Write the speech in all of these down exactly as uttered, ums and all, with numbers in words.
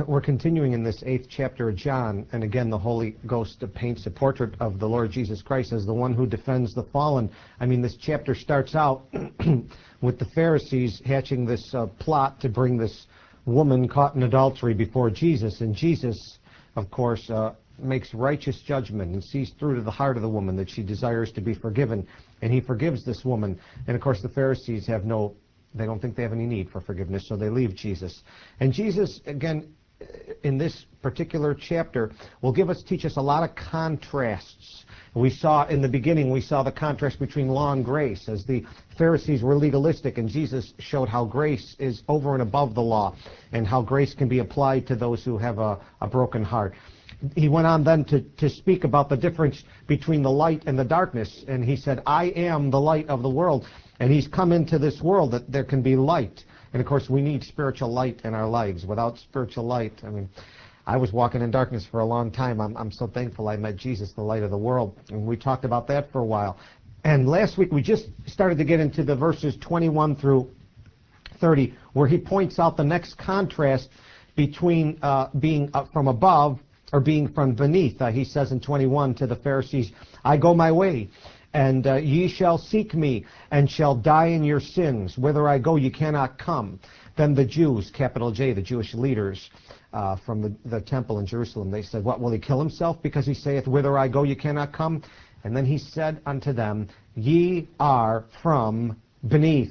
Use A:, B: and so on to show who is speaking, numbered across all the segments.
A: We're continuing in this eighth chapter of John, and again the Holy Ghost paints a portrait of the Lord Jesus Christ as the one who defends the fallen. I mean, this chapter starts out with the Pharisees hatching this uh, plot to bring this woman caught in adultery before Jesus, and Jesus, of course, uh, makes righteous judgment and sees through to the heart of the woman that she desires to be forgiven, and he forgives this woman. And of course the Pharisees have no, they don't think they have any need for forgiveness, so they leave Jesus. And Jesus, again, in this particular chapter, will give us, teach us a lot of contrasts. We saw in the beginning, we saw the contrast between law and grace, as the Pharisees were legalistic, and Jesus showed how grace is over and above the law, and how grace can be applied to those who have a, a broken heart. He went on then to, to speak about the difference between the light and the darkness, and he said, I am the light of the world, and he's come into this world that there can be light. And of course we need spiritual light in our lives. Without spiritual light, I mean, I was walking in darkness for a long time. I'm, I'm so thankful I met Jesus, the light of the world. And we talked about that for a while. And last week we just started to get into the verses twenty-one through thirty, where he points out the next contrast between uh, being uh, from above or being from beneath. Uh, he says in twenty-one to the Pharisees, I go my way, and uh, ye shall seek me, and shall die in your sins. Whither I go, ye cannot come. Then the Jews, capital J, the Jewish leaders, Uh, from the, the temple in Jerusalem, they said, what, will he kill himself because he saith, whither I go ye cannot come? And then he said unto them, ye are from beneath,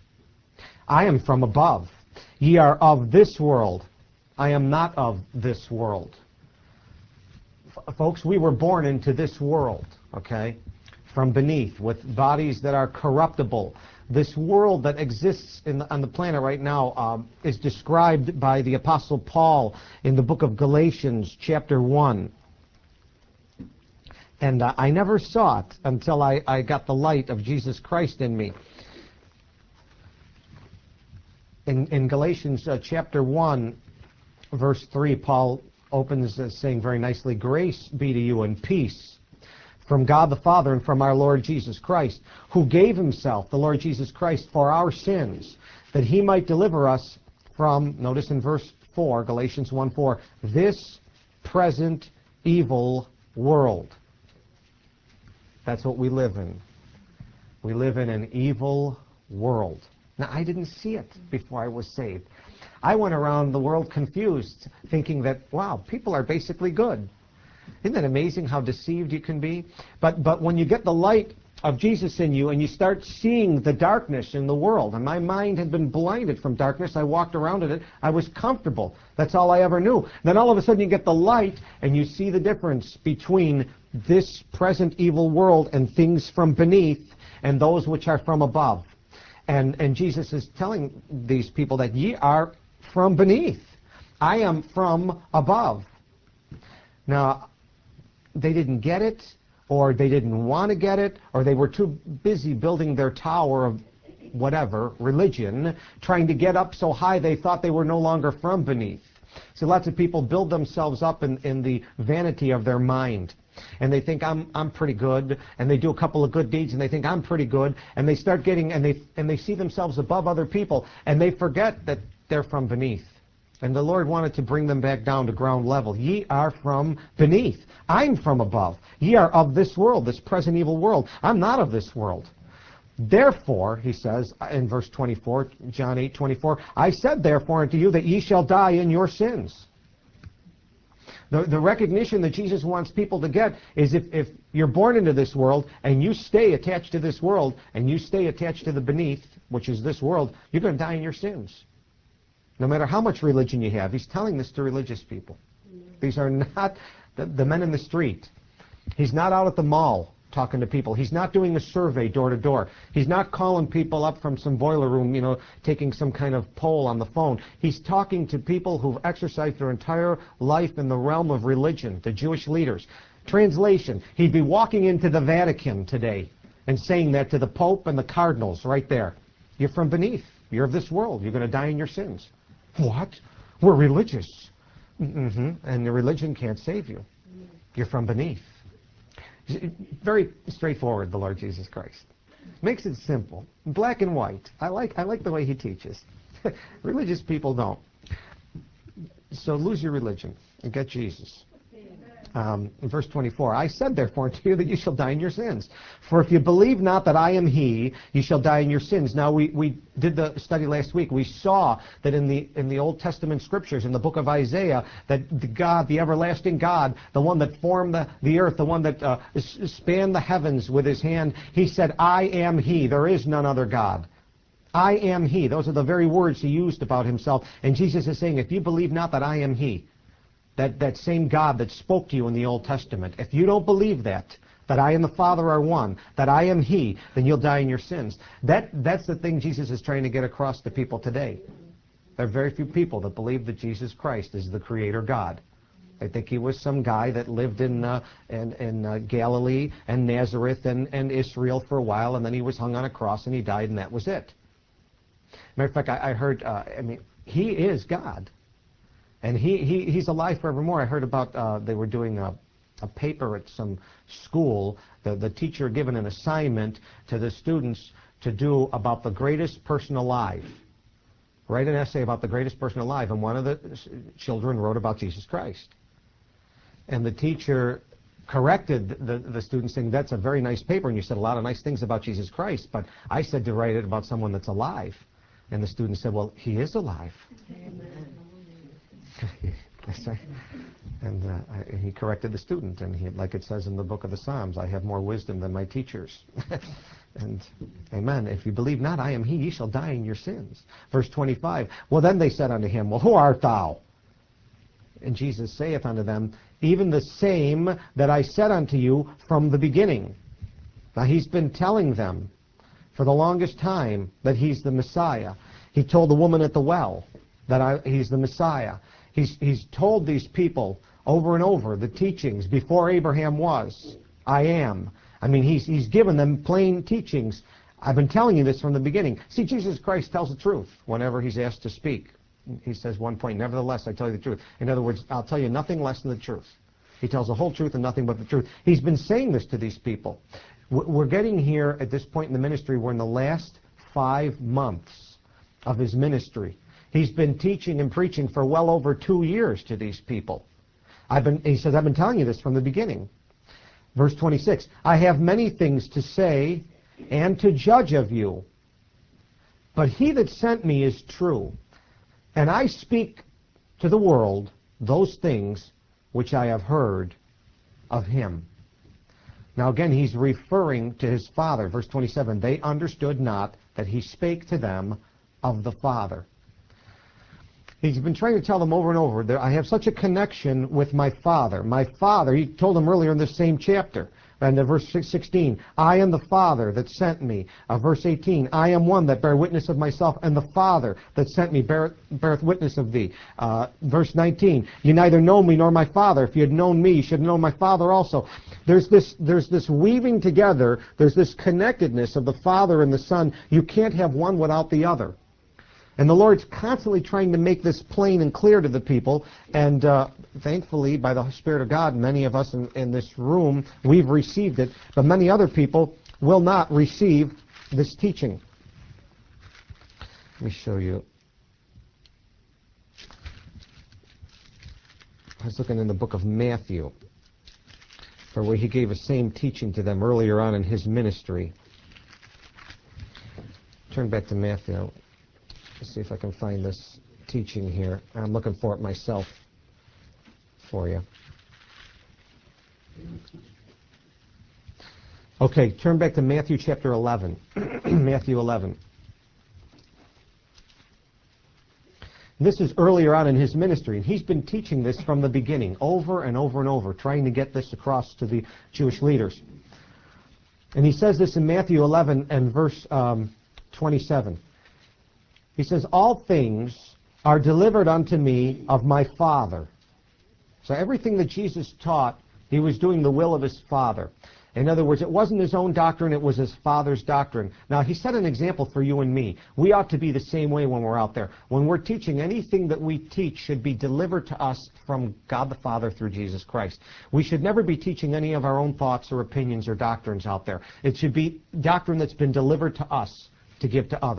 A: I am from above. Ye are of this world, I am not of this world. F folks, we were born into this world, okay, from beneath, with bodies that are corruptible. This world that exists in the, on the planet right now um, is described by the Apostle Paul in the book of Galatians, chapter one. And uh, I never saw it until I, I got the light of Jesus Christ in me. In, in Galatians uh, chapter one, verse three, Paul opens uh, saying very nicely, grace be to you and peace from God the Father and from our Lord Jesus Christ, who gave himself, the Lord Jesus Christ, for our sins, that he might deliver us from, notice in verse four, Galatians one four, this present evil world. That's what we live in. We live in an evil world. Now, I didn't see it before I was saved. I went around the world confused, thinking that, wow, people are basically good. Isn't that amazing how deceived you can be? But but when you get the light of Jesus in you and you start seeing the darkness in the world, and my mind had been blinded from darkness, I walked around in it, I was comfortable. That's all I ever knew. Then all of a sudden you get the light and you see the difference between this present evil world and things from beneath and those which are from above. And, and Jesus is telling these people that ye are from beneath. I am from above. Now, they didn't get it, or they didn't want to get it, or they were too busy building their tower of whatever, religion, trying to get up so high they thought they were no longer from beneath. See, lots of people build themselves up in, in the vanity of their mind. And they think, I'm, I'm pretty good, and they do a couple of good deeds, and they think, I'm pretty good, and they start getting, and they, and they see themselves above other people, and they forget that they're from beneath. And the Lord wanted to bring them back down to ground level. Ye are from beneath. I'm from above. Ye are of this world, this present evil world. I'm not of this world. Therefore, he says in verse twenty-four, John eight twenty-four, I said therefore unto you that ye shall die in your sins. The, the recognition that Jesus wants people to get is if, if you're born into this world and you stay attached to this world and you stay attached to the beneath, which is this world, you're going to die in your sins. No matter how much religion you have. He's telling this to religious people. These are not the, the men in the street. He's not out at the mall talking to people. He's not doing a survey door to door. He's not calling people up from some boiler room, you know, taking some kind of poll on the phone. He's talking to people who've exercised their entire life in the realm of religion, the Jewish leaders. Translation, he'd be walking into the Vatican today and saying that to the Pope and the cardinals right there. You're from beneath. You're of this world. You're going to die in your sins. What? We're religious. Mm-hmm. And the religion can't save you. You're from beneath. Very straightforward, the Lord Jesus Christ. Makes it simple. Black and white. I like, I like the way he teaches. Religious people don't. So lose your religion and get Jesus. Um, in verse twenty-four, I said therefore unto you that you shall die in your sins. For if you believe not that I am he, you shall die in your sins. Now we, we did the study last week. We saw that in the in the Old Testament scriptures, in the book of Isaiah, that the God, the everlasting God, the one that formed the, the earth, the one that uh, spanned the heavens with his hand, he said, I am he. There is none other God. I am he. Those are the very words he used about himself. And Jesus is saying, if you believe not that I am he, That, that same God that spoke to you in the Old Testament, if you don't believe that, that I and the Father are one, that I am he, then you'll die in your sins. That, that's the thing Jesus is trying to get across to people today. There are very few people that believe that Jesus Christ is the Creator God. They think he was some guy that lived in, uh, in, in uh, Galilee and Nazareth and, and Israel for a while, and then he was hung on a cross and he died, and that was it. Matter of fact, I, I heard, uh, I mean, he is God. And he, he he's alive forevermore. I heard about, uh, they were doing a, a paper at some school. The, the teacher given an assignment to the students to do about the greatest person alive. Write an essay about the greatest person alive. And one of the children wrote about Jesus Christ. And the teacher corrected the, the student saying, that's a very nice paper, and you said a lot of nice things about Jesus Christ, but I said to write it about someone that's alive. And the student said, well, he is alive. Amen. And uh, I, he corrected the student, and he, like it says in the book of the Psalms, I have more wisdom than my teachers. And amen. If you believe not, I am he, ye shall die in your sins. Verse twenty-five, well then they said unto him, well, who art thou? And Jesus saith unto them, even the same that I said unto you from the beginning. Now he's been telling them for the longest time that he's the Messiah. He told the woman at the well that I, he's the Messiah. He's, he's told these people over and over the teachings before Abraham was, I am. I mean, he's, he's given them plain teachings. I've been telling you this from the beginning. See, Jesus Christ tells the truth whenever he's asked to speak. He says one point, nevertheless, I tell you the truth. In other words, I'll tell you nothing less than the truth. He tells the whole truth and nothing but the truth. He's been saying this to these people. We're getting here at this point in the ministry. We're in the last five months of his ministry. He's been teaching and preaching for well over two years to these people. I've been, he says, I've been telling you this from the beginning. Verse twenty-six, I have many things to say and to judge of you, but he that sent me is true, and I speak to the world those things which I have heard of him. Now again, he's referring to his Father. Verse twenty-seven, they understood not that he spake to them of the Father. He's been trying to tell them over and over that I have such a connection with my Father. My Father, he told them earlier in this same chapter, and in verse sixteen, I am the Father that sent me. Uh, verse eighteen, I am one that bear witness of myself, and the Father that sent me beareth, beareth witness of thee. Uh, verse nineteen, you neither know me nor my Father. If you had known me, you should have known my Father also. There's this, there's this weaving together, there's this connectedness of the Father and the Son. You can't have one without the other. And the Lord's constantly trying to make this plain and clear to the people. And uh, thankfully, by the Spirit of God, many of us in, in this room, we've received it. But many other people will not receive this teaching. Let me show you. I was looking in the book of Matthew, for where he gave the same teaching to them earlier on in his ministry. Turn back to Matthew. Let's see if I can find this teaching here. I'm looking for it myself for you. Okay, turn back to Matthew chapter eleven. Matthew eleven. This is earlier on in his ministry, and he's been teaching this from the beginning, over and over and over, trying to get this across to the Jewish leaders. And he says this in Matthew eleven and verse um, twenty-seven. He says, all things are delivered unto me of my Father. So everything that Jesus taught, he was doing the will of his Father. In other words, it wasn't his own doctrine, it was his Father's doctrine. Now, he set an example for you and me. We ought to be the same way when we're out there. When we're teaching, anything that we teach should be delivered to us from God the Father through Jesus Christ. We should never be teaching any of our own thoughts or opinions or doctrines out there. It should be doctrine that's been delivered to us to give to others.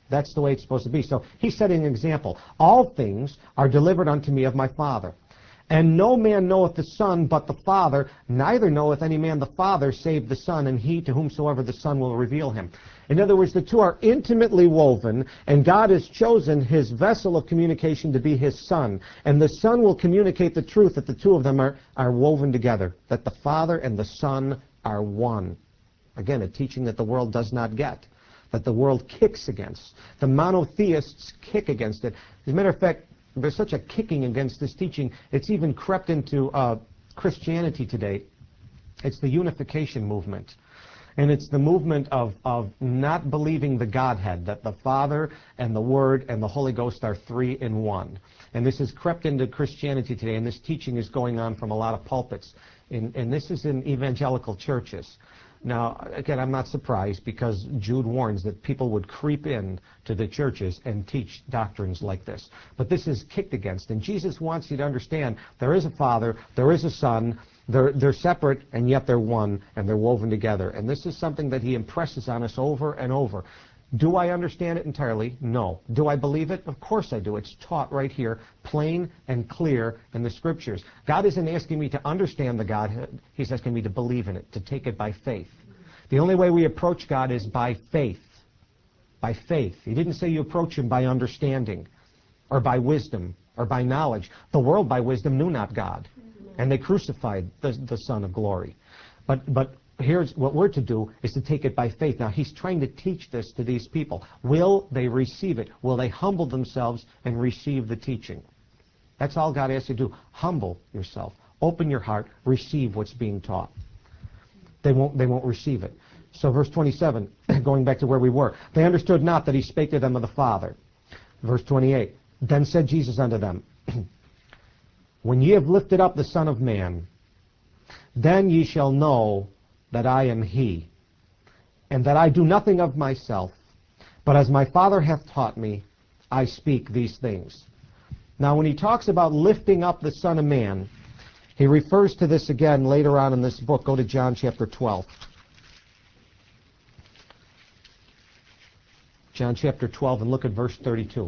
A: That's the way it's supposed to be. So he's setting an example. All things are delivered unto me of my Father. And no man knoweth the Son but the Father, neither knoweth any man the Father save the Son, and he to whomsoever the Son will reveal him. In other words, the two are intimately woven, and God has chosen his vessel of communication to be his Son. And the Son will communicate the truth that the two of them are, are woven together, that the Father and the Son are one. Again, a teaching that the world does not get, that the world kicks against. The monotheists kick against it. As a matter of fact, there's such a kicking against this teaching, it's even crept into uh, Christianity today. It's the unification movement. And it's the movement of, of not believing the Godhead, that the Father and the Word and the Holy Ghost are three in one. And this has crept into Christianity today, and this teaching is going on from a lot of pulpits. In, and this is in evangelical churches. Now, again, I'm not surprised, because Jude warns that people would creep in to the churches and teach doctrines like this. But this is kicked against, and Jesus wants you to understand there is a Father, there is a Son, they're, they're separate, and yet they're one, and they're woven together. And this is something that he impresses on us over and over. Do I understand it entirely? No. Do I believe it? Of course I do. It's taught right here, plain and clear in the Scriptures. God isn't asking me to understand the Godhead. He's asking me to believe in it, to take it by faith. The only way we approach God is by faith. By faith. He didn't say you approach him by understanding or by wisdom or by knowledge. The world by wisdom knew not God, and they crucified the, the Son of glory. But, but here's what we're to do, is to take it by faith. Now, he's trying to teach this to these people. Will they receive it? Will they humble themselves and receive the teaching? That's all God asks you to do. Humble yourself. Open your heart. Receive what's being taught. They won't, they won't receive it. So verse twenty-seven, going back to where we were. They understood not that he spake to them of the Father. Verse twenty-eight, then said Jesus unto them, when ye have lifted up the Son of Man, then ye shall know that I am he, and that I do nothing of myself, but as my Father hath taught me, I speak these things. Now, when he talks about lifting up the Son of Man, he refers to this again later on in this book. Go to John chapter twelve. John chapter twelve, and look at verse thirty-two.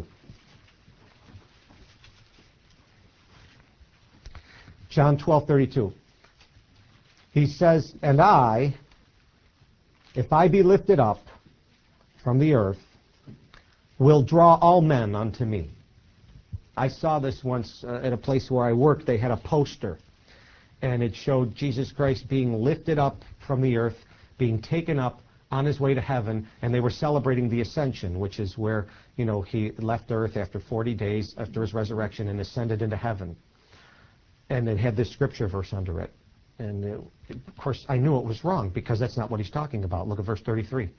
A: John twelve, thirty-two. He says, and I, if I be lifted up from the earth, will draw all men unto me. I saw this once uh, at a place where I worked. They had a poster, and it showed Jesus Christ being lifted up from the earth, being taken up on his way to heaven, and they were celebrating the ascension, which is where, you know, he left earth after forty days after his resurrection and ascended into heaven. And it had this scripture verse under it. And it, of course, I knew it was wrong, because that's not what he's talking about. Look at verse thirty-three.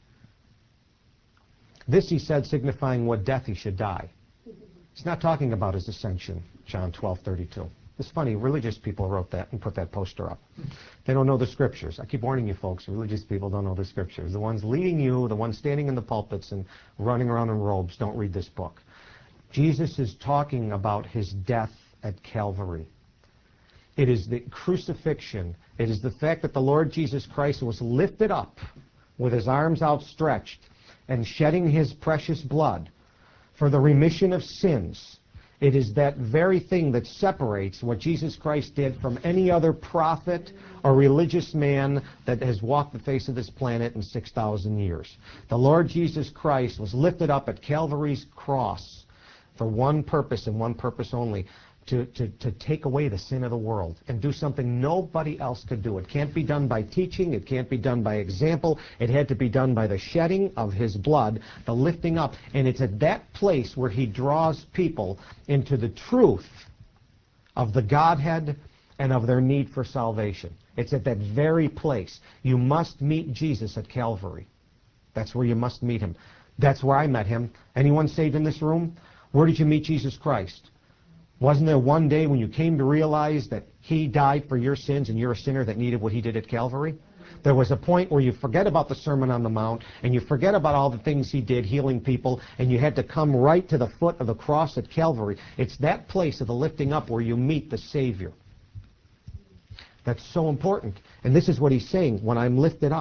A: This he said, signifying what death he should die. He's not talking about his ascension, John twelve, thirty-two. It's funny, religious people wrote that and put that poster up. They don't know the Scriptures. I keep warning you folks, religious people don't know the Scriptures. The ones leading you, the ones standing in the pulpits and running around in robes, don't read this book. Jesus is talking about his death at Calvary. It is the crucifixion. It is the fact that the Lord Jesus Christ was lifted up with his arms outstretched and shedding his precious blood for the remission of sins. It is that very thing that separates what Jesus Christ did from any other prophet or religious man that has walked the face of this planet in six thousand years. The Lord Jesus Christ was lifted up at Calvary's cross for one purpose and one purpose only, to, to, to take away the sin of the world and do something nobody else could do. It can't be done by teaching. It can't be done by example. It had to be done by the shedding of his blood, the lifting up. And it's at that place where he draws people into the truth of the Godhead and of their need for salvation. It's at that very place. You must meet Jesus at Calvary. That's where you must meet him. That's where I met him. Anyone saved in this room? Where did you meet Jesus Christ? Wasn't there one day when you came to realize that he died for your sins and you're a sinner that needed what he did at Calvary? There was a point where you forget about the Sermon on the Mount and you forget about all the things he did, healing people, and you had to come right to the foot of the cross at Calvary. It's that place of the lifting up where you meet the Savior. That's so important. And this is what he's saying, when I'm lifted up.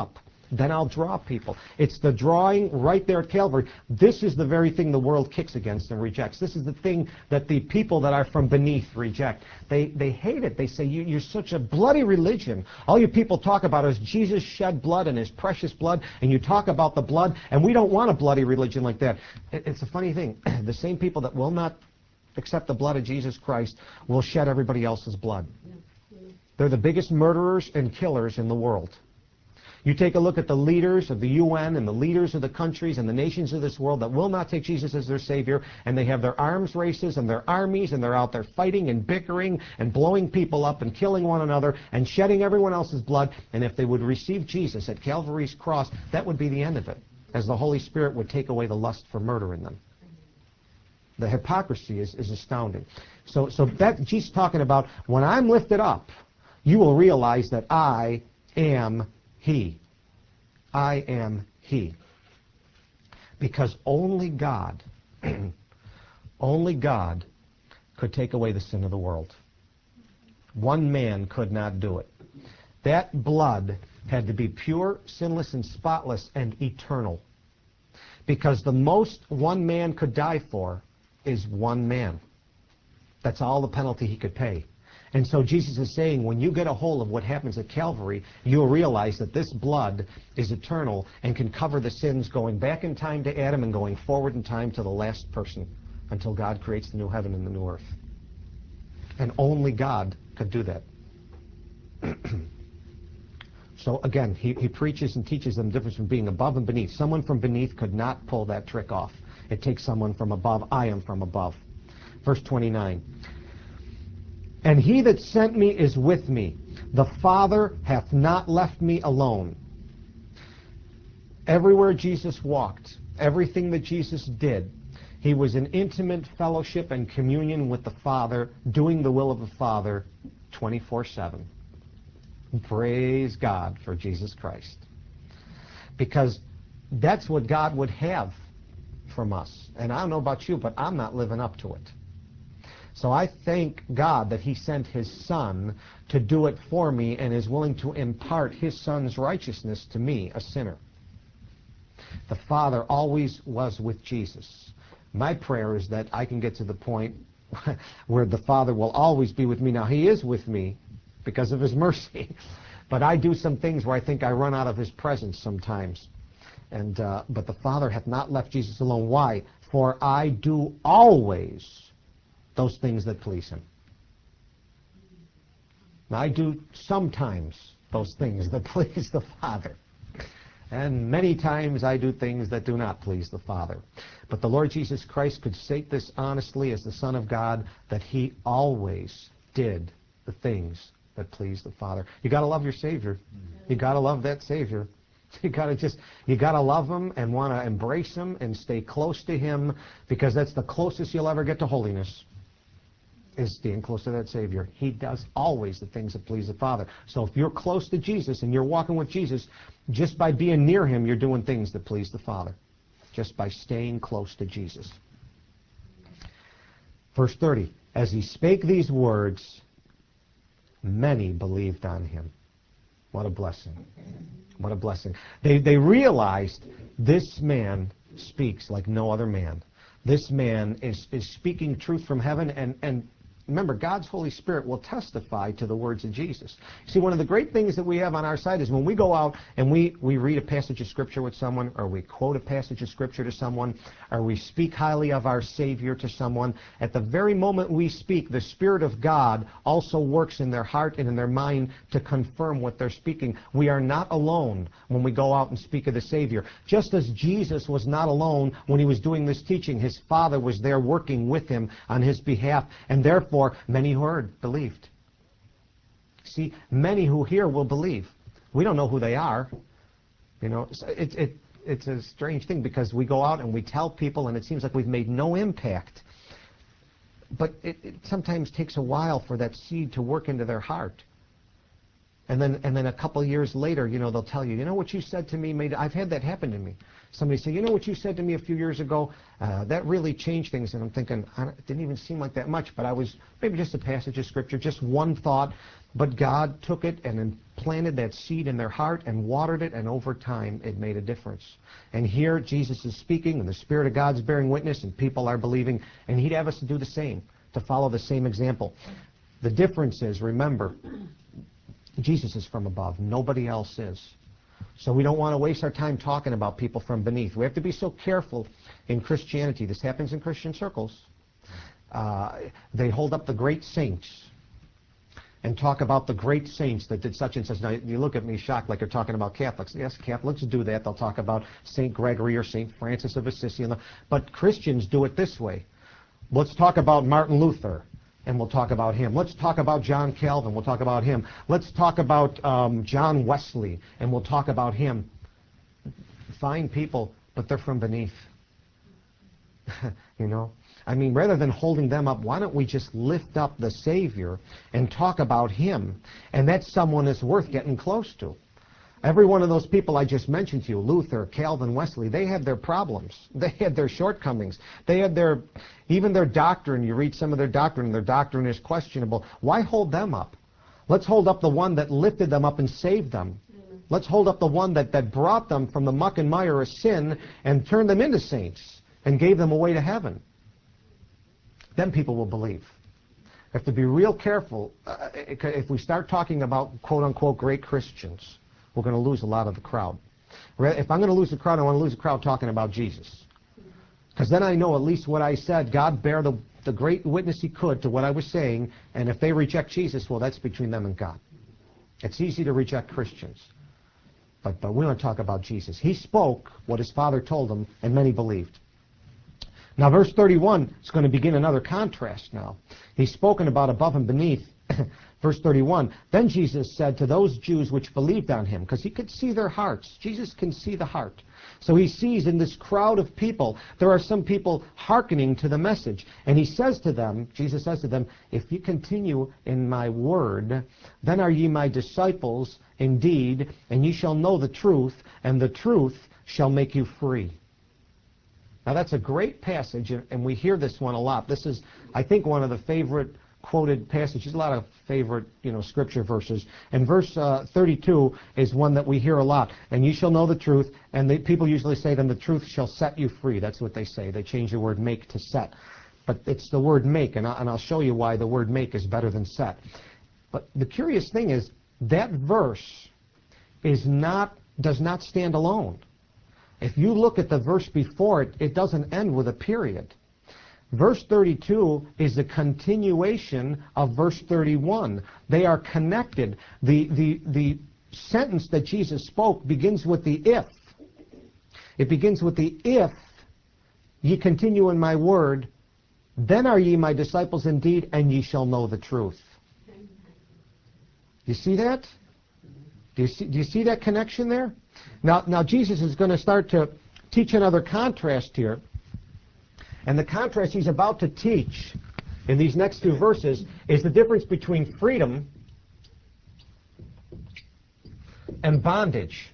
A: then I'll draw people. It's the drawing right there at Calvary. This is the very thing the world kicks against and rejects. This is the thing that the people that are from beneath reject. They they hate it. They say, you, you're such a bloody religion. All you people talk about is Jesus shed blood and his precious blood, and you talk about the blood, and we don't want a bloody religion like that. It, it's a funny thing. The same people that will not accept the blood of Jesus Christ will shed everybody else's blood. They're the biggest murderers and killers in the world. You take a look at the leaders of the U N and the leaders of the countries and the nations of this world that will not take Jesus as their Savior, and they have their arms races and their armies, and they're out there fighting and bickering and blowing people up and killing one another and shedding everyone else's blood. And if they would receive Jesus at Calvary's cross, that would be the end of it, as the Holy Spirit would take away the lust for murder in them. The hypocrisy is, is astounding. So, so that Jesus talking about, when I'm lifted up, you will realize that I am He. I am He. Because only God, only God could take away the sin of the world. One man could not do it. That blood had to be pure, sinless, and spotless, and eternal. Because the most one man could die for is one man. That's all the penalty he could pay. And so Jesus is saying, when you get a hold of what happens at Calvary, you'll realize that this blood is eternal and can cover the sins going back in time to Adam and going forward in time to the last person until God creates the new heaven and the new earth. And only God could do that. So again, he, he preaches and teaches them the difference between being above and beneath. Someone from beneath could not pull that trick off. It takes someone from above. I am from above. Verse twenty-nine. And he that sent me is with me. The Father hath not left me alone. Everywhere Jesus walked, everything that Jesus did, he was in intimate fellowship and communion with the Father, doing the will of the Father twenty-four seven. Praise God for Jesus Christ. Because that's what God would have from us. And I don't know about you, but I'm not living up to it. So I thank God that he sent his Son to do it for me and is willing to impart his Son's righteousness to me, a sinner. The Father always was with Jesus. My prayer is that I can get to the point where the Father will always be with me. Now, he is with me because of his mercy. But I do some things where I think I run out of his presence sometimes. And uh, but the Father hath not left Jesus alone. Why? For I do always those things that please him. Now, I do sometimes those things that please the Father. And many times I do things that do not please the Father. But the Lord Jesus Christ could state this honestly as the Son of God, that he always did the things that please the Father. You got to love your Savior. You got to love that Savior. You got to just, you got to love him and want to embrace him and stay close to him, because that's the closest you'll ever get to holiness, is staying close to that Savior. He does always the things that please the Father. So if you're close to Jesus and you're walking with Jesus, just by being near him, you're doing things that please the Father. Just by staying close to Jesus. Verse thirty, as he spake these words, many believed on him. What a blessing. What a blessing. They, they realized this man speaks like no other man. This man is, is speaking truth from heaven, and, and remember, God's Holy Spirit will testify to the words of Jesus. See, one of the great things that we have on our side is when we go out and we, we read a passage of Scripture with someone, or we quote a passage of Scripture to someone, or we speak highly of our Savior to someone, at the very moment we speak, the Spirit of God also works in their heart and in their mind to confirm what they're speaking. We are not alone when we go out and speak of the Savior. Just as Jesus was not alone when he was doing this teaching, his Father was there working with him on his behalf, and therefore many who heard believed. See, many who hear will believe. We don't know who they are. You know, it, it, it's a strange thing, because we go out and we tell people and it seems like we've made no impact. But it, it sometimes takes a while for that seed to work into their heart. And then, and then a couple of years later, you know, they'll tell you, you know what you said to me made, I've had that happen to me. Somebody say, you know what you said to me a few years ago, uh, that really changed things. And I'm thinking, I don't- it didn't even seem like that much, but I was, maybe just a passage of Scripture, just one thought. But God took it and then planted that seed in their heart and watered it, and over time it made a difference. And here Jesus is speaking, and the Spirit of God's bearing witness, and people are believing, and He'd have us to do the same, to follow the same example. The difference is, remember, Jesus is from above. Nobody else is. So we don't want to waste our time talking about people from beneath. We have to be so careful in Christianity. This happens in Christian circles. Uh, they hold up the great saints and talk about the great saints that did such and such. Now, you look at me shocked like you're talking about Catholics. Yes, Catholics do that. They'll talk about Saint Gregory or Saint Francis of Assisi. But Christians do it this way. Let's talk about Martin Luther, and we'll talk about him. Let's talk about John Calvin. We'll talk about him. Let's talk about um, John Wesley, and we'll talk about him. Fine people, but they're from beneath. You know? I mean, rather than holding them up, why don't we just lift up the Savior and talk about Him? And that's someone that's worth getting close to. Every one of those people I just mentioned to you, Luther, Calvin, Wesley, they had their problems. They had their shortcomings. They had their, even their doctrine. You read some of their doctrine, and their doctrine is questionable. Why hold them up? Let's hold up the one that lifted them up and saved them. Let's hold up the one that, that brought them from the muck and mire of sin and turned them into saints and gave them a way to heaven. Then people will believe. We have to be real careful. Uh, if we start talking about quote-unquote great Christians, we're going to lose a lot of the crowd. If I'm going to lose the crowd, I want to lose the crowd talking about Jesus. Because then I know at least what I said, God bare the, the great witness He could to what I was saying, and if they reject Jesus, well, that's between them and God. It's easy to reject Christians. But, but we want to talk about Jesus. He spoke what His Father told Him, and many believed. Now, verse thirty-one is going to begin another contrast now. He's spoken about above and beneath. Verse thirty-one, then Jesus said to those Jews which believed on Him, because He could see their hearts. Jesus can see the heart. So He sees in this crowd of people, there are some people hearkening to the message. And He says to them, Jesus says to them, if you continue in my word, then are ye my disciples indeed, and ye shall know the truth, and the truth shall make you free. Now that's a great passage, and we hear this one a lot. This is, I think, one of the favorite quoted passages, a lot of favorite, you know, scripture verses. And verse uh, thirty-two is one that we hear a lot. And you shall know the truth, and they, people usually say, then the truth shall set you free. That's what they say. They change the word make to set. But it's the word make, and, I, and I'll show you why the word make is better than set. But the curious thing is, that verse is not, does not stand alone. If you look at the verse before it, it doesn't end with a period. Verse thirty-two is a continuation of verse thirty-one. They are connected. The, the, the sentence that Jesus spoke begins with the if. It begins with the if ye continue in my word, then are ye my disciples indeed, and ye shall know the truth. You see that? Do you see, do you see that connection there? Now, now Jesus is going to start to teach another contrast here. And the contrast He's about to teach in these next two verses is the difference between freedom and bondage.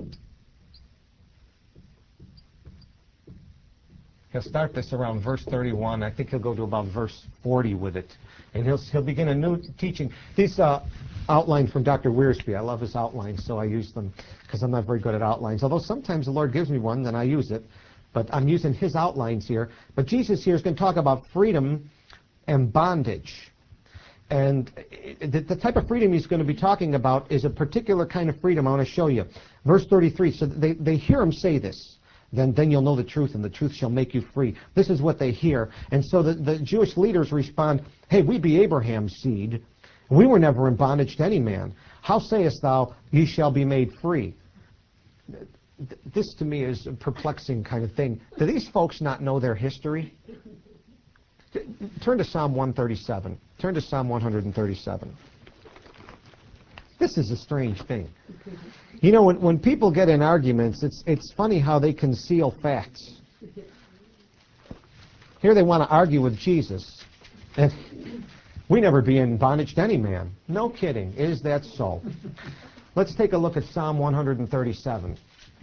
A: He'll start this around verse thirty-one. I think he'll go to about verse forty with it. And he'll, he'll begin a new teaching. These uh, outline from Doctor Wiersbe. I love his outlines, so I use them because I'm not very good at outlines. Although sometimes the Lord gives me one, then I use it. But I'm using his outlines here. But Jesus here is going to talk about freedom and bondage. And the, the type of freedom He's going to be talking about is a particular kind of freedom I want to show you. Verse thirty-three, so they, they hear Him say this. Then, then you'll know the truth, and the truth shall make you free. This is what they hear. And so the, the Jewish leaders respond, hey, we be Abraham's seed. We were never in bondage to any man. How sayest thou, ye shall be made free? This to me is a perplexing kind of thing. Do these folks not know their history? Turn to Psalm one thirty-seven. Turn to Psalm one thirty-seven. This is a strange thing. You know, when, when people get in arguments, it's, it's funny how they conceal facts. Here they want to argue with Jesus. And We never be in bondage to any man. No kidding. Is that so? Let's take a look at Psalm one thirty-seven.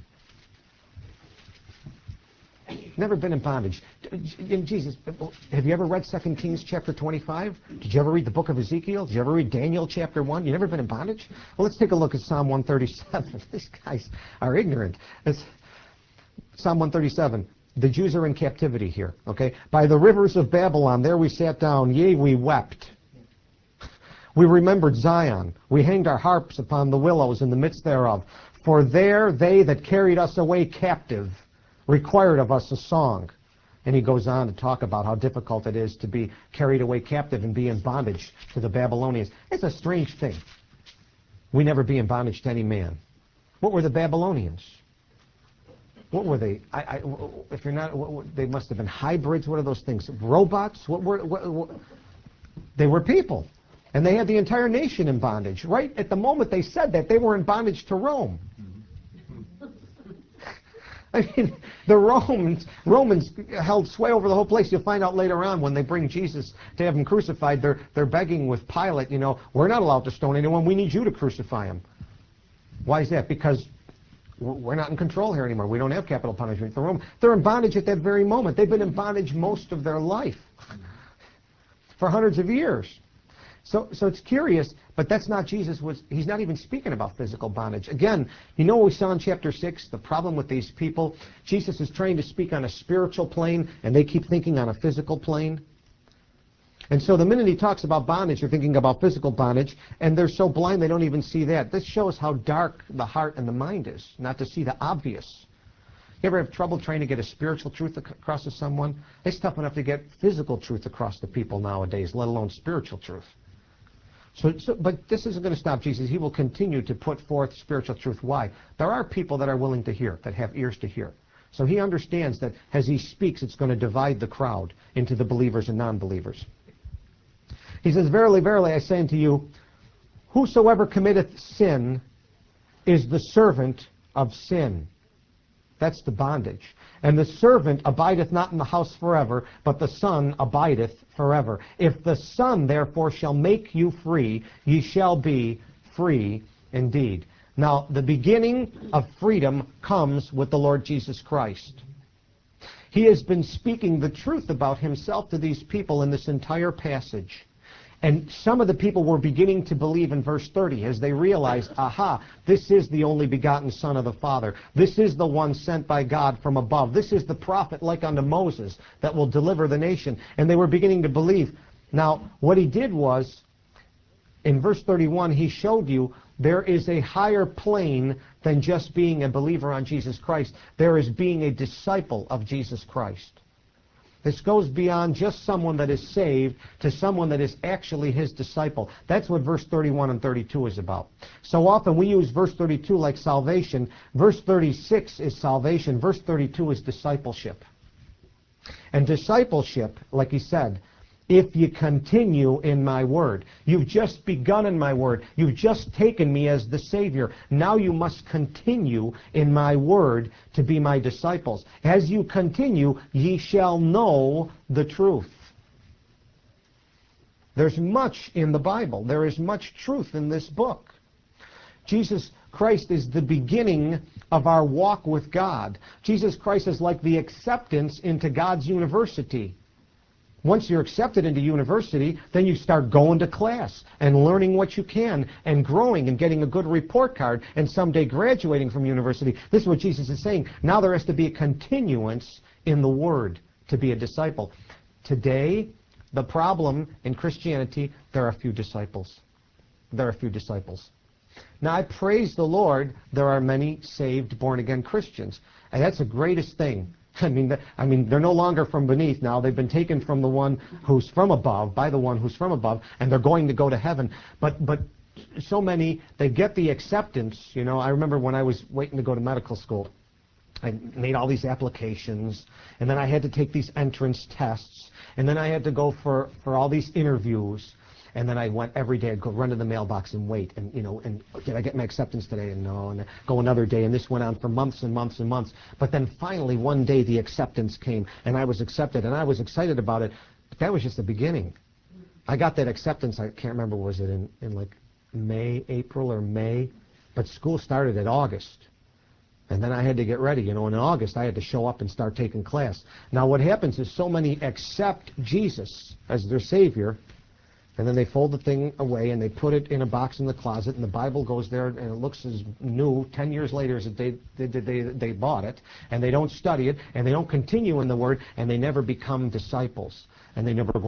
A: Never been in bondage. Jesus, have you ever read Second Kings chapter twenty-five? Did you ever read the book of Ezekiel? Did you ever read Daniel chapter one? You never been in bondage? Well, let's take a look at Psalm one thirty-seven. These guys are ignorant. It's Psalm one thirty-seven. The Jews are in captivity here, okay? By the rivers of Babylon, there we sat down, yea, we wept. We remembered Zion. We hanged our harps upon the willows in the midst thereof. For there they that carried us away captive required of us a song. And he goes on to talk about how difficult it is to be carried away captive and be in bondage to the Babylonians. It's a strange thing. We never be in bondage to any man. What were the Babylonians? What were they? I, I, if you're not, what, they must have been hybrids. What are those things? Robots? What were? What, what, they were people, and they had the entire nation in bondage. Right at the moment they said that, they were in bondage to Rome. I mean, the Romans Romans held sway over the whole place. You'll find out later on when they bring Jesus to have him crucified, they're they're begging with Pilate, you know, we're not allowed to stone anyone. We need you to crucify him. Why is that? Because we're not in control here anymore. We don't have capital punishment for Rome. They're in bondage at that very moment. They've been in bondage most of their life, for hundreds of years. So, so it's curious, but that's not Jesus. Was he's not even speaking about physical bondage. Again, you know what we saw in chapter six? The problem with these people, Jesus is trying to speak on a spiritual plane, and they keep thinking on a physical plane. And so the minute he talks about bondage, they're thinking about physical bondage, and they're so blind they don't even see that. This shows how dark the heart and the mind is, not to see the obvious. You ever have trouble trying to get a spiritual truth across to someone? It's tough enough to get physical truth across to people nowadays, let alone spiritual truth. So, so, but this isn't going to stop Jesus. He will continue to put forth spiritual truth. Why? There are people that are willing to hear, that have ears to hear. So he understands that as he speaks, it's going to divide the crowd into the believers and non-believers. He says, verily, verily, I say unto you, whosoever committeth sin is the servant of sin. That's the bondage. And the servant abideth not in the house forever, but the Son abideth forever. If the Son therefore shall make you free, ye shall be free indeed. Now, the beginning of freedom comes with the Lord Jesus Christ. He has been speaking the truth about himself to these people in this entire passage. And some of the people were beginning to believe in verse thirty as they realized, aha, this is the only begotten Son of the Father. This is the one sent by God from above. This is the prophet like unto Moses that will deliver the nation. And they were beginning to believe. Now, what he did was, in verse thirty-one, he showed you there is a higher plane than just being a believer on Jesus Christ. There is being a disciple of Jesus Christ. This goes beyond just someone that is saved to someone that is actually his disciple. That's what verse thirty-one and thirty-two is about. So often we use verse thirty-two like salvation. Verse thirty-six is salvation. Verse thirty-two is discipleship. And discipleship, like he said, if you continue in my word. You've just begun in my word. You've just taken me as the Savior. Now you must continue in my word to be my disciples. As you continue, ye shall know the truth. There's much in the Bible. There is much truth in this book. Jesus Christ is the beginning of our walk with God. Jesus Christ is like the acceptance into God's university. Once you're accepted into university, then you start going to class and learning what you can and growing and getting a good report card and someday graduating from university. This is what Jesus is saying. Now there has to be a continuance in the Word to be a disciple. Today, the problem in Christianity, there are few disciples. There are few disciples. Now, I praise the Lord, there are many saved, born-again Christians. And that's the greatest thing. I mean, I mean, they're no longer from beneath now. They've been taken from the one who's from above, by the one who's from above, and they're going to go to heaven. But, but so many, they get the acceptance. You know, I remember when I was waiting to go to medical school, I made all these applications, and then I had to take these entrance tests, and then I had to go for, for all these interviews. And then I went every day. I'd go run to the mailbox and wait. And, you know, and did I get my acceptance today? And no. And go another day. And this went on for months and months and months. But then finally one day the acceptance came. And I was accepted. And I was excited about it. But that was just the beginning. I got that acceptance, I can't remember, was it in, in like May, April or May? But school started in August. And then I had to get ready. You know, in August, I had to show up and start taking class. Now, what happens is so many accept Jesus as their Savior, and then they fold the thing away and they put it in a box in the closet, and the Bible goes there and it looks as new ten years later as they, they, they, they bought it, and they don't study it, and they don't continue in the Word, and they never become disciples, and they never...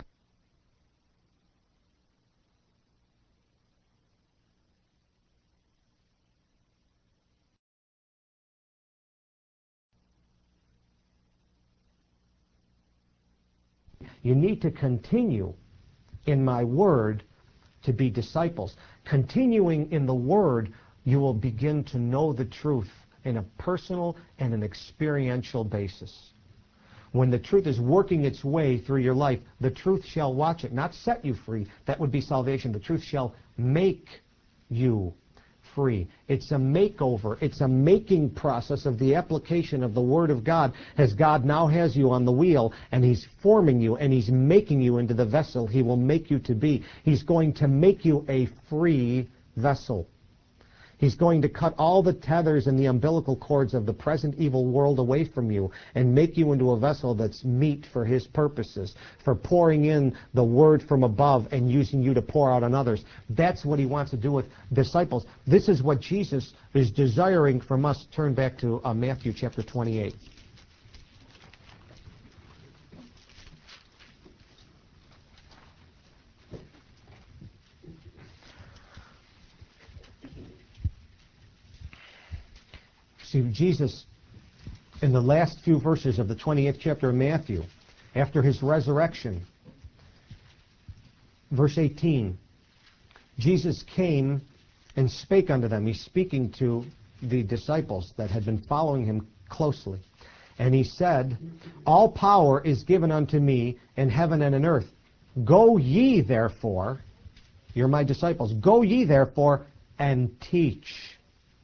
A: You need to continue in my Word to be disciples. Continuing in the Word, you will begin to know the truth in a personal and an experiential basis. When the truth is working its way through your life, the truth shall watch it, not set you free. That would be salvation. The truth shall make you free. It's a makeover. It's a making process of the application of the Word of God, as God now has you on the wheel, and He's forming you, and He's making you into the vessel He will make you to be. He's going to make you a free vessel. He's going to cut all the tethers and the umbilical cords of the present evil world away from you and make you into a vessel that's meet for His purposes, for pouring in the Word from above and using you to pour out on others. That's what He wants to do with disciples. This is what Jesus is desiring from us. Turn back to uh, Matthew chapter twenty-eight. See, Jesus, in the last few verses of the twenty-eighth chapter of Matthew, after His resurrection, verse eighteen, Jesus came and spake unto them. He's speaking to the disciples that had been following Him closely. And He said, all power is given unto me in heaven and in earth. Go ye therefore, you're my disciples, go ye therefore and teach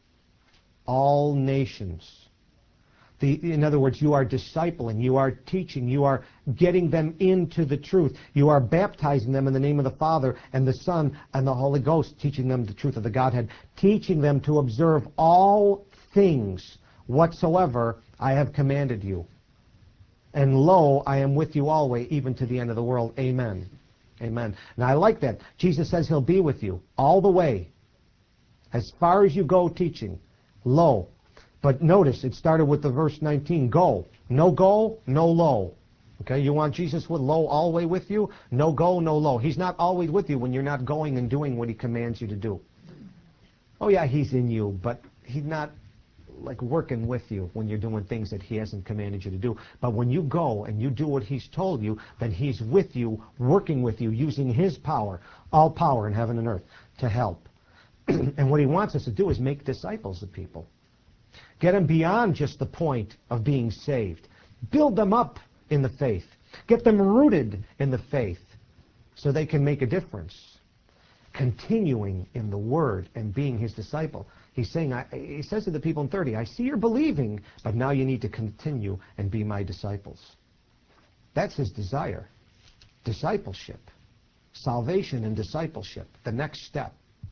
A: all nations. The, in other words, you are discipling, you are teaching, you are getting them into the truth. You are baptizing them in the name of the Father and the Son and the Holy Ghost, teaching them the truth of the Godhead, teaching them to observe all things whatsoever I have commanded you. And lo, I am with you always, even to the end of the world. Amen. Amen. Now I like that. Jesus says He'll be with you all the way, as far as you go teaching. Lo. But notice, it started with the verse nineteen, go. No go, no lo. Okay, you want Jesus with lo all the way with you? No go, no lo. He's not always with you when you're not going and doing what He commands you to do. Oh yeah, He's in you, but He's not like working with you when you're doing things that He hasn't commanded you to do. But when you go and you do what He's told you, then He's with you, working with you, using His power, all power in heaven and earth, to help. And what He wants us to do is make disciples of people. Get them beyond just the point of being saved. Build them up in the faith. Get them rooted in the faith so they can make a difference. Continuing in the Word and being His disciple. He's saying, I, He says to the people in thirty, I see you're believing, but now you need to continue and be my disciples. That's His desire. Discipleship. Salvation and discipleship. The next step.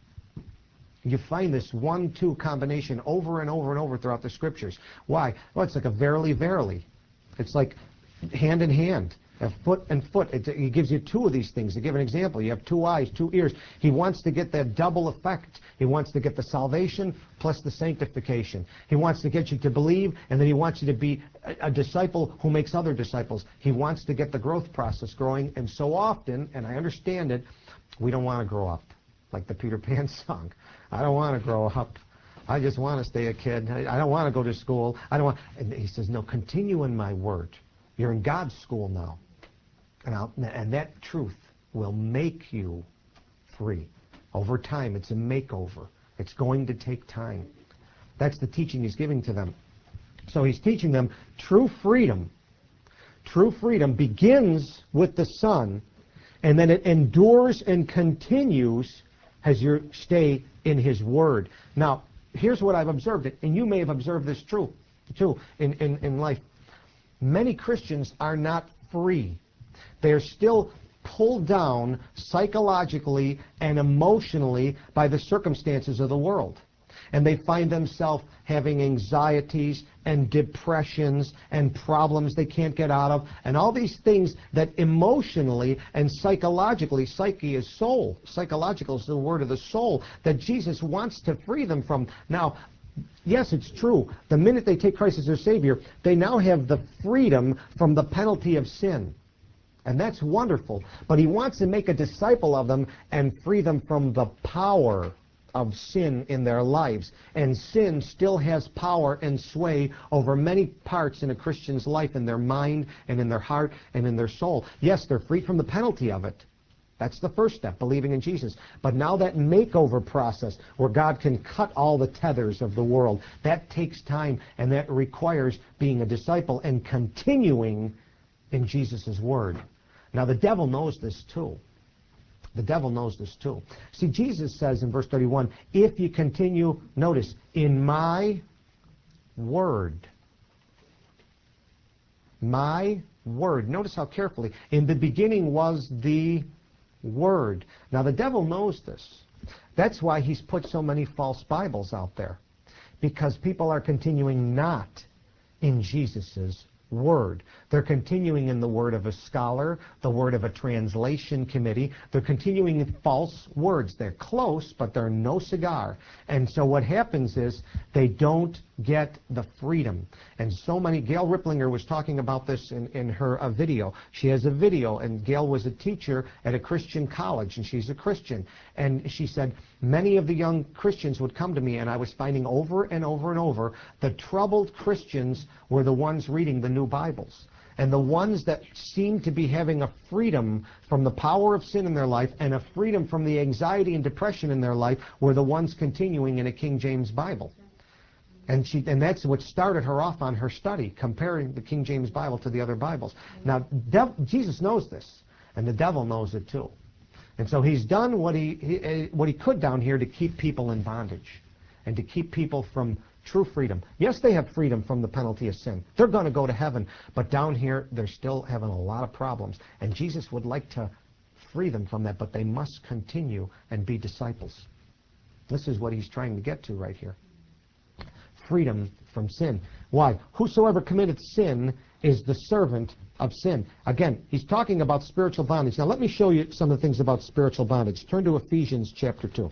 A: You find this one two combination over and over and over throughout the Scriptures. Why? Well, it's like a verily, verily. It's like hand in hand, a foot and foot. It, it gives you two of these things. To give an example, you have two eyes, two ears. He wants to get that double effect. He wants to get the salvation plus the sanctification. He wants to get you to believe, and then He wants you to be a, a disciple who makes other disciples. He wants to get the growth process growing, and so often, and I understand it, we don't want to grow up. Like the Peter Pan song. I don't want to grow up. I just want to stay a kid. I don't want to go to school. I don't want. And He says, no, continue in my Word. You're in God's school now. And, I'll, and that truth will make you free. Over time, it's a makeover. It's going to take time. That's the teaching He's giving to them. So He's teaching them true freedom. True freedom begins with the Son, and then it endures and continues as you stay in His Word. Now, here's what I've observed, and you may have observed this true, too in, in, in life. Many Christians are not free. They're still pulled down psychologically and emotionally by the circumstances of the world. And they find themselves having anxieties and depressions and problems they can't get out of, and all these things that emotionally and psychologically, psyche is soul, psychological is the word of the soul, that Jesus wants to free them from. Now, yes, it's true. The minute they take Christ as their Savior, they now have the freedom from the penalty of sin. And that's wonderful. But he wants to make a disciple of them and free them from the power of sin in their lives. And sin still has power and sway over many parts in a Christian's life, in their mind and in their heart and in their soul. Yes, they're free from the penalty of it. That's the first step, believing in Jesus. But now that makeover process where God can cut all the tethers of the world, that takes time, and that requires being a disciple and continuing in Jesus' word. Now the devil knows this too. The devil knows this too. See, Jesus says in verse thirty-one, if you continue, notice, in my word. My word. Notice how carefully. In the beginning was the word. Now the devil knows this. That's why he's put so many false Bibles out there. Because people are continuing not in Jesus' word. They're continuing in the word of a scholar, the word of a translation committee. They're continuing in false words. They're close, but they're no cigar. And so what happens is they don't get the freedom. And so many, Gail Ripplinger was talking about this in, in her uh, video. She has a video, and Gail was a teacher at a Christian college, and she's a Christian. And she said, many of the young Christians would come to me, and I was finding over and over and over, the troubled Christians were the ones reading the new Bibles. And the ones that seemed to be having a freedom from the power of sin in their life and a freedom from the anxiety and depression in their life were the ones continuing in a King James Bible. And she, and that's what started her off on her study, comparing the King James Bible to the other Bibles. Now, dev, Jesus knows this, and the devil knows it too. And so he's done what he, he what he could down here to keep people in bondage and to keep people from true freedom. Yes, they have freedom from the penalty of sin. They're going to go to heaven, but down here they're still having a lot of problems. And Jesus would like to free them from that, but they must continue and be disciples. This is what he's trying to get to right here. Freedom from sin. Why? Whosoever committeth sin is the servant of sin. Again, he's talking about spiritual bondage. Now let me show you some of the things about spiritual bondage. Turn to Ephesians chapter two.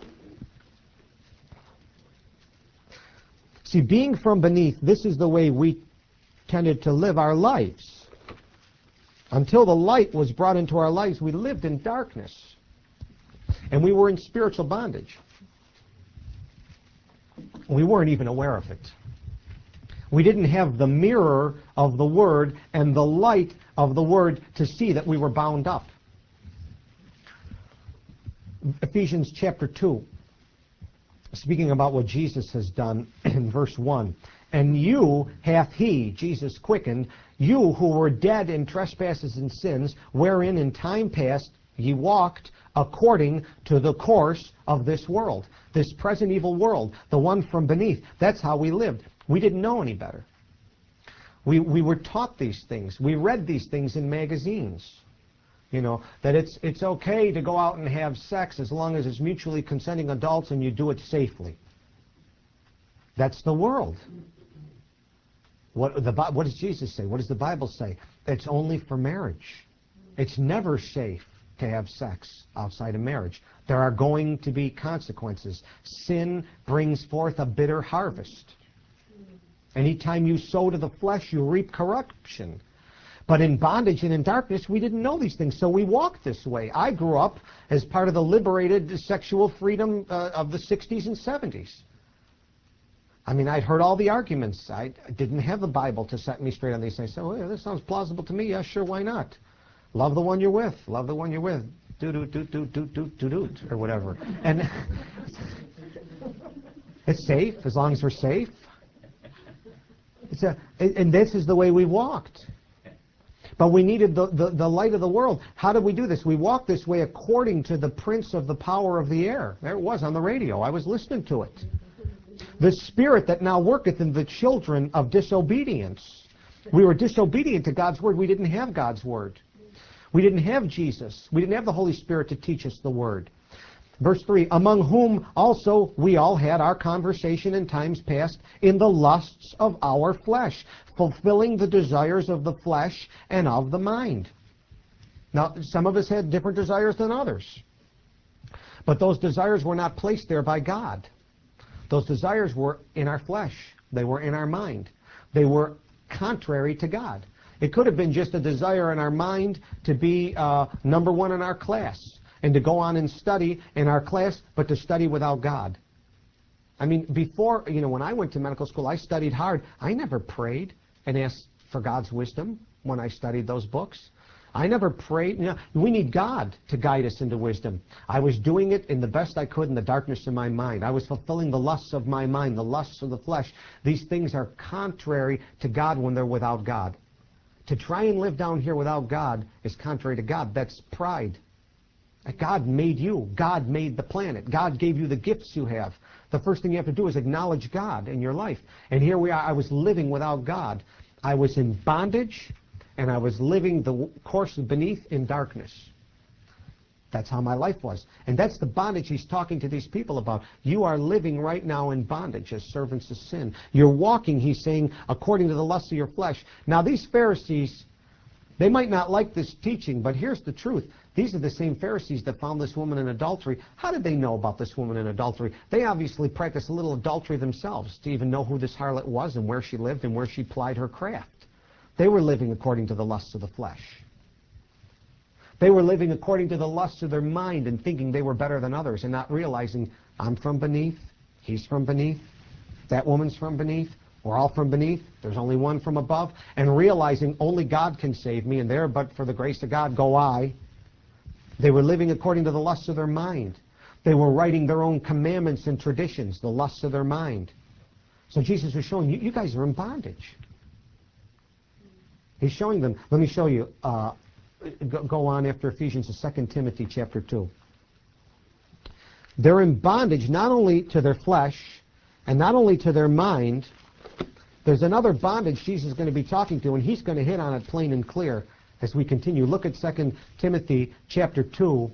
A: See, being from beneath, this is the way we tended to live our lives. Until the light was brought into our lives, we lived in darkness. And we were in spiritual bondage. We weren't even aware of it. We didn't have the mirror of the Word and the light of the Word to see that we were bound up. Ephesians chapter two, speaking about what Jesus has done in verse one. And you hath he, Jesus, quickened, you who were dead in trespasses and sins, wherein in time past ye walked according to the course of this world, this present evil world, the one from beneath. That's how we lived. We didn't know any better. We, we were taught these things. We read these things in magazines. You know, that it's, it's okay to go out and have sex as long as it's mutually consenting adults and you do it safely. That's the world. What, the, what does Jesus say? What does the Bible say? It's only for marriage. It's never safe to have sex outside of marriage. There are going to be consequences. Sin brings forth a bitter harvest. Anytime you sow to the flesh, you reap corruption. But in bondage and in darkness, we didn't know these things, so we walked this way. I grew up as part of the liberated sexual freedom uh, of the sixties and seventies. I mean, I'd heard all the arguments. I didn't have the Bible to set me straight on these things. I said, well, yeah, this sounds plausible to me. Yeah, sure, why not? Love the one you're with. Love the one you're with. Do do do do do do do do or whatever. And it's safe as long as we're safe. It's a, and this is the way we walked. But we needed the, the, the light of the world. How did we do this? We walked this way according to the prince of the power of the air. There it was on the radio. I was listening to it. The spirit that now worketh in the children of disobedience. We were disobedient to God's word. We didn't have God's word. We didn't have Jesus. We didn't have the Holy Spirit to teach us the Word. Verse three, among whom also we all had our conversation in times past in the lusts of our flesh, fulfilling the desires of the flesh and of the mind. Now, some of us had different desires than others. But those desires were not placed there by God. Those desires were in our flesh. They were in our mind. They were contrary to God. It could have been just a desire in our mind to be uh, number one in our class and to go on and study in our class, but to study without God. I mean, before, you know, when I went to medical school, I studied hard. I never prayed and asked for God's wisdom when I studied those books. I never prayed. You know, we need God to guide us into wisdom. I was doing it in the best I could in the darkness of my mind. I was fulfilling the lusts of my mind, the lusts of the flesh. These things are contrary to God when they're without God. To try and live down here without God is contrary to God. That's pride. God made you. God made the planet. God gave you the gifts you have. The first thing you have to do is acknowledge God in your life. And here we are. I was living without God. I was in bondage, and I was living the course beneath in darkness. That's how my life was. And that's the bondage he's talking to these people about. You are living right now in bondage as servants of sin. You're walking, he's saying, according to the lusts of your flesh. Now, these Pharisees, they might not like this teaching, but here's the truth. These are the same Pharisees that found this woman in adultery. How did they know about this woman in adultery? They obviously practiced a little adultery themselves to even know who this harlot was and where she lived and where she plied her craft. They were living according to the lusts of the flesh. They were living according to the lusts of their mind and thinking they were better than others and not realizing, I'm from beneath, he's from beneath, that woman's from beneath, we're all from beneath, there's only one from above, and realizing only God can save me, and there but for the grace of God go I. They were living according to the lusts of their mind. They were writing their own commandments and traditions, the lusts of their mind. So Jesus was showing you, you guys are in bondage. He's showing them. Let me show you. Uh, go, go on after Ephesians to Second Timothy chapter two. They're in bondage not only to their flesh and not only to their mind. There's another bondage Jesus is going to be talking to, and he's going to hit on it plain and clear as we continue. Look at Second Timothy chapter two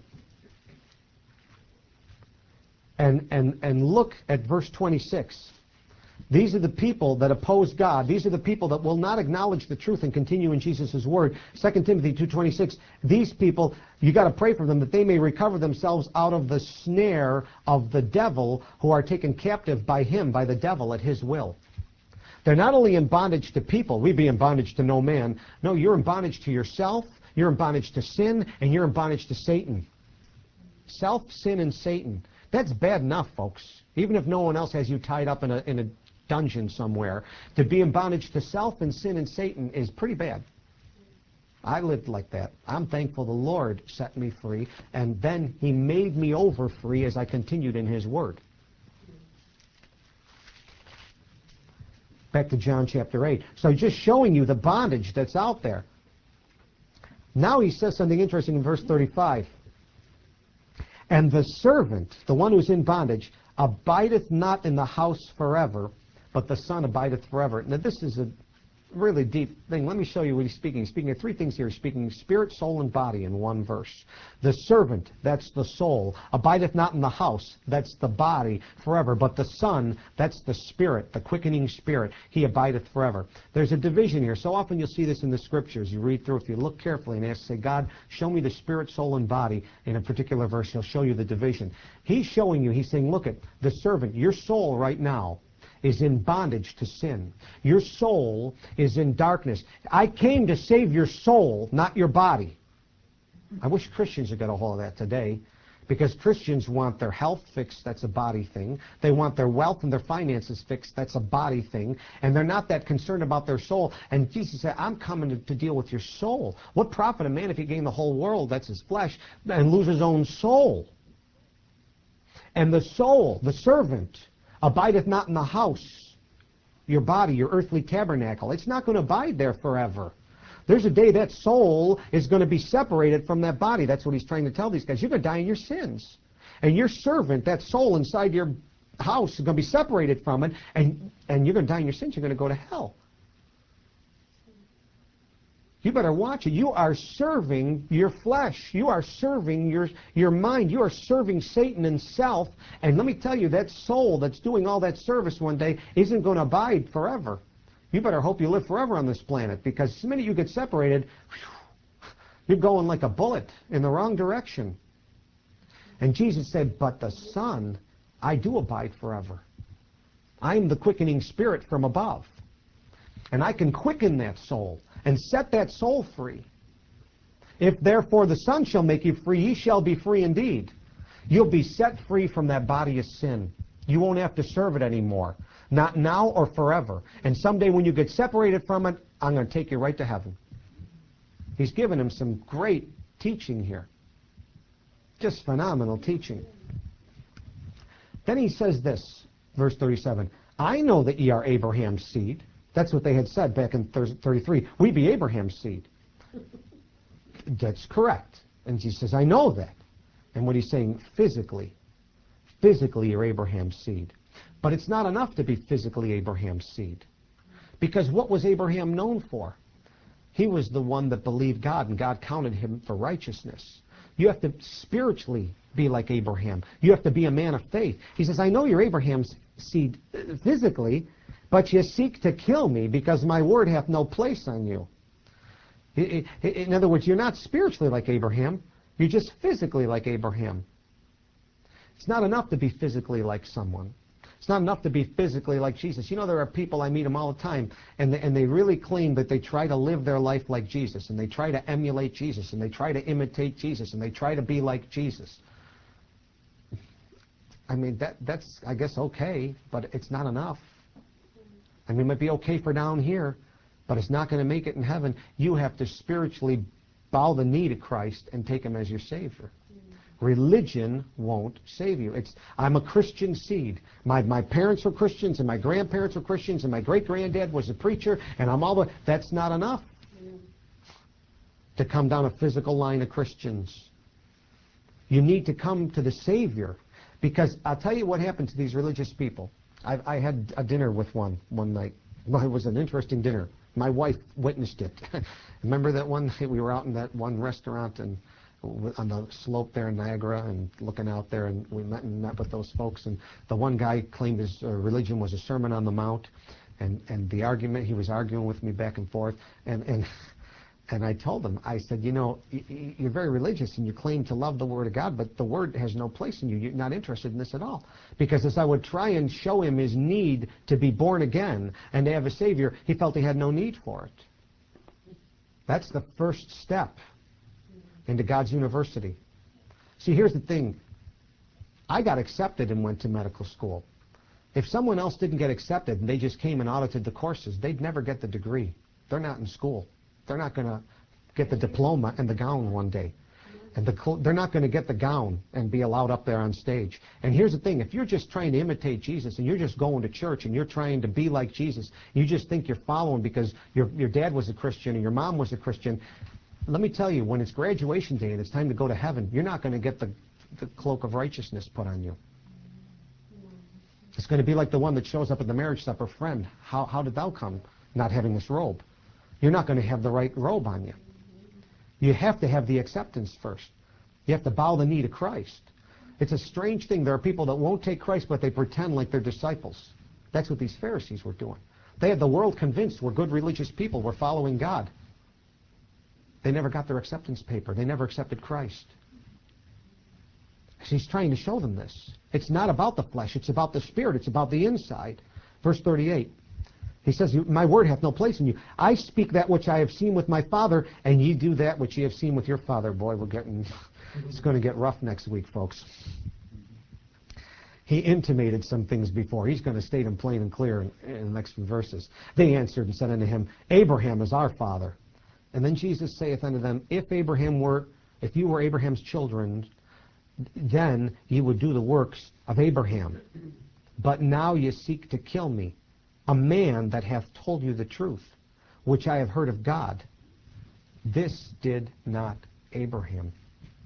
A: and, and, and look at verse twenty-six. These are the people that oppose God. These are the people that will not acknowledge the truth and continue in Jesus' word. Second Timothy two twenty-six, these people, you got to pray for them that they may recover themselves out of the snare of the devil, who are taken captive by him, by the devil at his will. They're not only in bondage to people. We be in bondage to no man. No, you're in bondage to yourself, you're in bondage to sin, and you're in bondage to Satan. Self, sin, and Satan. That's bad enough, folks. Even if no one else has you tied up in a, in a dungeon somewhere, to be in bondage to self and sin and Satan is pretty bad. I lived like that. I'm thankful the Lord set me free, and then he made me over free as I continued in his word. Back to John chapter eight. So just showing you the bondage that's out there. Now he says something interesting in verse thirty-five. And the servant, the one who's in bondage, abideth not in the house forever, but the Son abideth forever. Now this is a really deep thing. Let me show you what he's speaking. He's speaking of three things here. He's speaking spirit, soul, and body in one verse. The servant, that's the soul, abideth not in the house, that's the body, forever. But the Son, that's the spirit, the quickening spirit, he abideth forever. There's a division here. So often you'll see this in the scriptures. You read through, if you look carefully and ask, say, God, show me the spirit, soul, and body in a particular verse. He'll show you the division. He's showing you, he's saying, look at the servant, your soul right now is in bondage to sin. Your soul is in darkness. I came to save your soul, not your body. I wish Christians would get a hold of that today, because Christians want their health fixed, that's a body thing. They want their wealth and their finances fixed, that's a body thing. And they're not that concerned about their soul. And Jesus said, I'm coming to, to deal with your soul. What profit a man if he gain the whole world, that's his flesh, and lose his own soul? And the soul, the servant, abideth not in the house, your body, your earthly tabernacle. It's not going to abide there forever. There's a day that soul is going to be separated from that body. That's what he's trying to tell these guys. You're going to die in your sins. And your servant, that soul inside your house, is going to be separated from it, and, and you're going to die in your sins. You're going to go to hell. You better watch it. You are serving your flesh. You are serving your, your mind. You are serving Satan and self. And let me tell you, that soul that's doing all that service one day isn't going to abide forever. You better hope you live forever on this planet, because the minute you get separated, whew, you're going like a bullet in the wrong direction. And Jesus said, but the Son, I do abide forever. I'm the quickening Spirit from above. And I can quicken that soul and set that soul free. If therefore the Son shall make you free, ye shall be free indeed. You'll be set free from that body of sin. You won't have to serve it anymore. Not now or forever. And someday when you get separated from it, I'm going to take you right to heaven. He's given him some great teaching here. Just phenomenal teaching. Then he says this, verse thirty-seven, I know that ye are Abraham's seed. That's what they had said back in thirty-three. We be Abraham's seed. That's correct. And Jesus says, I know that. And what he's saying, physically, physically you're Abraham's seed. But it's not enough to be physically Abraham's seed. Because what was Abraham known for? He was the one that believed God, and God counted him for righteousness. You have to spiritually be like Abraham. You have to be a man of faith. He says, I know you're Abraham's seed physically, but ye seek to kill me, because my word hath no place on you. In other words, you're not spiritually like Abraham. You're just physically like Abraham. It's not enough to be physically like someone. It's not enough to be physically like Jesus. You know, there are people, I meet them all the time, and they, and they really claim that they try to live their life like Jesus, and they try to emulate Jesus, and they try to imitate Jesus, and they try to be like Jesus. I mean, that that's, I guess, okay, but it's not enough. I mean, it might be okay for down here, but it's not going to make it in heaven. You have to spiritually bow the knee to Christ and take him as your Savior. Religion won't save you. It's, I'm a Christian seed. My, my parents were Christians, and my grandparents were Christians, and my great-granddad was a preacher, and I'm all the... That's not enough to come down a physical line of Christians. You need to come to the Savior, because I'll tell you what happened to these religious people. I, I had a dinner with one one night. Well, it was an interesting dinner. My wife witnessed it. Remember that one night we were out in that one restaurant and on the slope there in Niagara and looking out there, and we met and met with those folks, and the one guy claimed his uh, religion was a Sermon on the Mount, and, and the argument, he was arguing with me back and forth, and, and, and I told him, I said, you know, y you're very religious and you claim to love the Word of God, but the Word has no place in you. You're not interested in this at all. Because as I would try and show him his need to be born again and to have a Savior, he felt he had no need for it. That's the first step into God's university. See, here's the thing. I got accepted and went to medical school. If someone else didn't get accepted and they just came and audited the courses, they'd never get the degree. They're not in school. They're not going to get the diploma and the gown one day. And the, they're not going to get the gown and be allowed up there on stage. And here's the thing. If you're just trying to imitate Jesus and you're just going to church and you're trying to be like Jesus, you just think you're following because your, your dad was a Christian or your mom was a Christian, let me tell you, when it's graduation day and it's time to go to heaven, you're not going to get the, the cloak of righteousness put on you. It's going to be like the one that shows up at the marriage supper, friend, how, how did thou come not having this robe? You're not going to have the right robe on you. You have to have the acceptance first. You have to bow the knee to Christ. It's a strange thing. There are people that won't take Christ, but they pretend like they're disciples. That's what these Pharisees were doing. They had the world convinced we're good religious people, we're following God. They never got their acceptance paper. They never accepted Christ. He's trying to show them this. It's not about the flesh. It's about the Spirit. It's about the inside. Verse thirty-eight. He says, my word hath no place in you. I speak that which I have seen with my Father, and ye do that which ye have seen with your father. Boy, we're getting, it's going to get rough next week, folks. He intimated some things before. He's going to state them plain and clear in, in the next few verses. They answered and said unto him, Abraham is our father. And then Jesus saith unto them, If Abraham were, if you were Abraham's children, then ye would do the works of Abraham. But now ye seek to kill me, a man that hath told you the truth, which I have heard of God. This did not Abraham.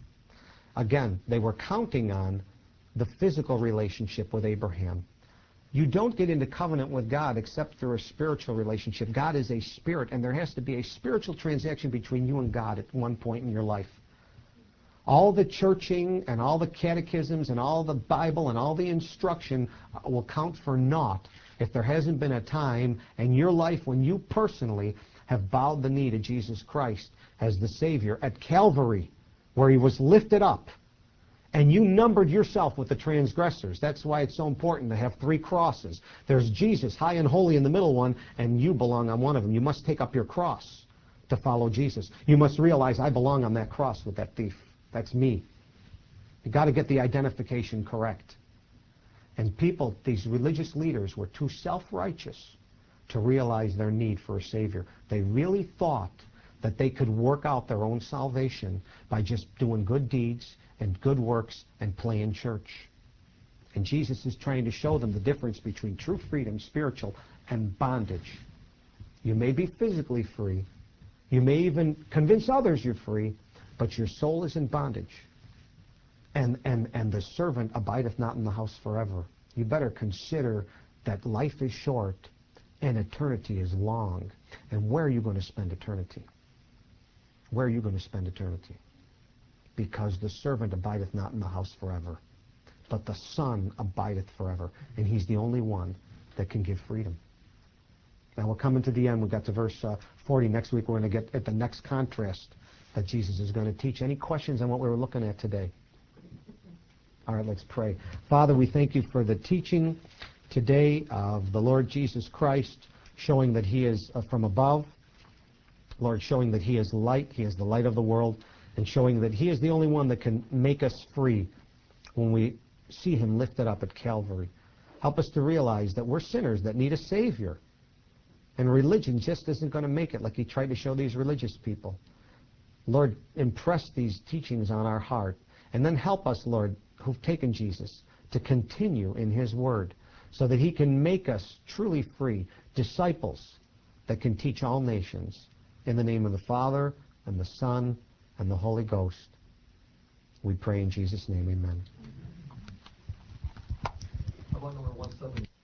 A: Again, they were counting on the physical relationship with Abraham. You don't get into covenant with God except through a spiritual relationship. God is a spirit, and there has to be a spiritual transaction between you and God at one point in your life. All the churching and all the catechisms and all the Bible and all the instruction will count for naught if there hasn't been a time in your life when you personally have bowed the knee to Jesus Christ as the Savior at Calvary, where He was lifted up, and you numbered yourself with the transgressors. That's why it's so important to have three crosses. There's Jesus, high and holy, in the middle one, and you belong on one of them. You must take up your cross to follow Jesus. You must realize, I belong on that cross with that thief. That's me. You've got to get the identification correct. And people, these religious leaders, were too self-righteous to realize their need for a Savior. They really thought that they could work out their own salvation by just doing good deeds and good works and playing church. And Jesus is trying to show them the difference between true freedom, spiritual, and bondage. You may be physically free. You may even convince others you're free, but your soul is in bondage. And, and, and the servant abideth not in the house forever. You better consider that life is short and eternity is long. And where are you going to spend eternity? Where are you going to spend eternity? Because the servant abideth not in the house forever, but the Son abideth forever. And He's the only one that can give freedom. Now we're coming to the end. We got to verse uh, forty. Next week we're going to get at the next contrast that Jesus is going to teach. Any questions on what we were looking at today? All right, let's pray. Father, we thank You for the teaching today of the Lord Jesus Christ, showing that He is uh, from above. Lord, showing that He is light, He is the light of the world, and showing that He is the only one that can make us free when we see Him lifted up at Calvary. Help us to realize that we're sinners that need a Savior. And religion just isn't going to make it, like He tried to show these religious people. Lord, impress these teachings on our heart. And then help us, Lord, who've taken Jesus, to continue in His Word so that He can make us truly free, disciples that can teach all nations. In the name of the Father, and the Son, and the Holy Ghost, we pray in Jesus' name, amen.
B: How about number one seventy?